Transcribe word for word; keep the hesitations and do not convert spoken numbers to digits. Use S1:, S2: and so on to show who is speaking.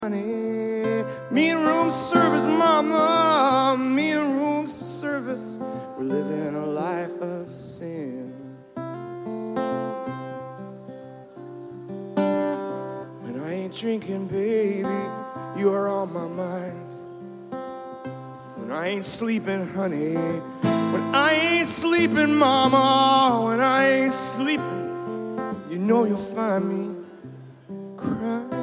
S1: honey. Me and room service, mama. Me and room service. We're living a life of sin. When I ain't drinking, baby, you are on my mind. When I ain't sleeping, honey. When I ain't sleeping, mama. When I ain't sleeping, you know you'll find me crying.